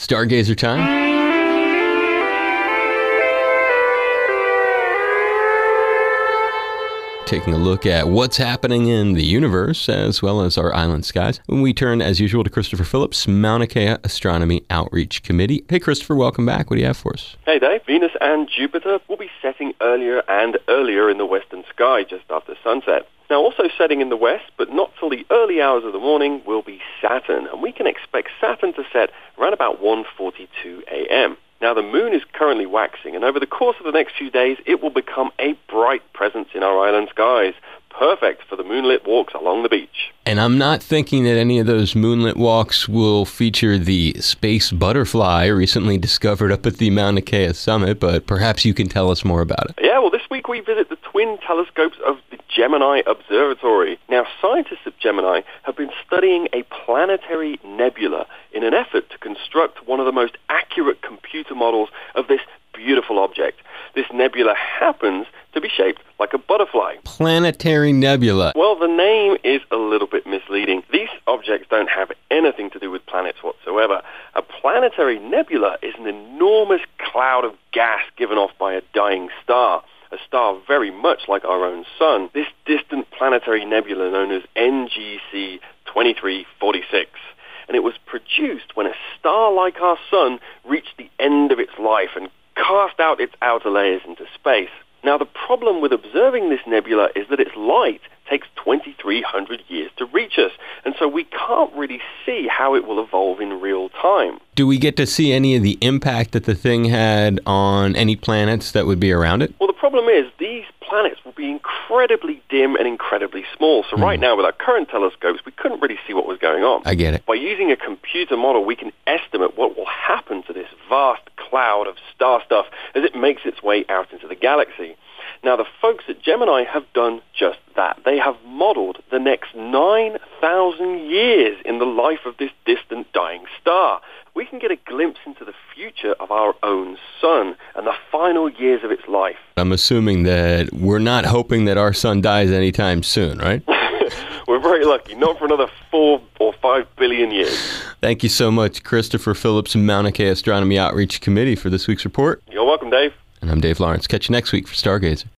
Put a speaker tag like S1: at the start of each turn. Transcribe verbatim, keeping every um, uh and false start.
S1: Stargazer time. Taking a look at what's happening in the universe as well as our island skies. We turn, as usual, to Christopher Phillips, Mauna Kea Astronomy Outreach Committee. Hey, Christopher, welcome back. What do you have for us?
S2: Hey, Dave. Venus and Jupiter will be setting earlier and earlier in the western sky just after sunset. Now, also setting in the west, but not till the early hours of the morning, will be Saturn, and we can expect Saturn to set around about one forty-two a.m. Now, the moon is currently waxing, and over the course of the next few days, it will become a bright presence in our island skies, perfect for the moonlit walks along the beach.
S1: And I'm not thinking that any of those moonlit walks will feature the space butterfly recently discovered up at the Mauna Kea summit, but perhaps you can tell us more about it.
S2: Yeah, well, this week we visit the twin telescopes of the Gemini Observatory. Now, scientists at Gemini have been studying a planetary nebula in an effort to construct one of the most accurate computer models of this beautiful object. This nebula happens to be shaped like a butterfly.
S1: Planetary nebula.
S2: Well, the name is a little bit misleading. These objects don't have anything to do with planets whatsoever. A planetary nebula is an enormous cloud of gas given off by a dying star, a star very much like our own sun. This distant planetary nebula known as N G C twenty-three forty-six. And it was produced when a star like our sun reached the end of its life and cast out its outer layers into space. Now, the problem with observing this nebula is that its light takes twenty-three hundred years to reach us, and so we can't really see how it will evolve in real time.
S1: Do we get to see any of the impact that the thing had on any planets that would be around it?
S2: Well, the problem is these planets will be incredibly dim and incredibly small. So mm. right now, with our current telescopes, we couldn't really see what was going on.
S1: I get it.
S2: By using a computer model, we can estimate what will happen to this vast cloud of star stuff as it makes its way out into the galaxy. Now, the folks at Gemini have done just that. They have modeled the next nine thousand years in the life of this distant dying star. We can get a glimpse into the future of our own sun and the final years of its life.
S1: I'm assuming that we're not hoping that our sun dies anytime soon, right?
S2: We're very lucky. Not for another four or five billion years.
S1: Thank you so much, Christopher Phillips, Mauna Kea Astronomy Outreach Committee, for this week's report.
S2: You're welcome, Dave.
S1: And I'm Dave Lawrence. Catch you next week for Stargazer.